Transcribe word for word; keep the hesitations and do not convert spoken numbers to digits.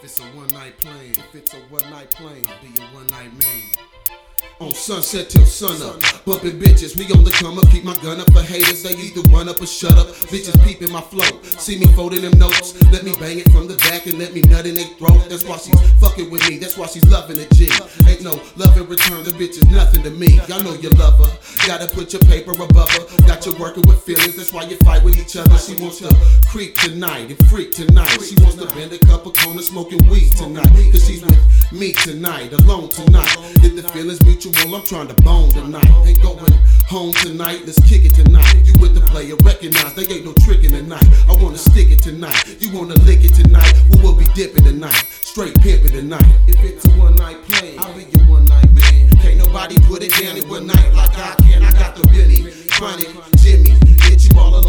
If it's a one night plan, if it's a one night plan, be a one night man. On sunset till sunup, bumpin' bitches, we on the come up. Keep my gun up for haters, they either run up or shut up. Bitches peepin' my flow, see me folding them notes. Let me bang it from the back and let me nut in they throat. That's why she's fucking with me, that's why she's loving the G. Ain't no love in return, the bitch is nothing to me. Y'all know you love her, gotta put your paper above her. Got you working with feelings, that's why you fight with each other. She wants to creep tonight and freak tonight. She wants to bend a cup of corner, smoking weed tonight. Cause she's with me tonight, alone tonight. If the feelings mutual, I'm trying to bone tonight. Ain't going home tonight, let's kick it tonight. You with the player, recognize they ain't no trick in the night. I wanna stick it tonight, you wanna lick it tonight. We will be dipping tonight, straight pimping tonight. If it's a one night plan, I'll be your one night man. Can't nobody put it down in one night like I can. I got the Billy, Chronic, Jimmy, get you all alone.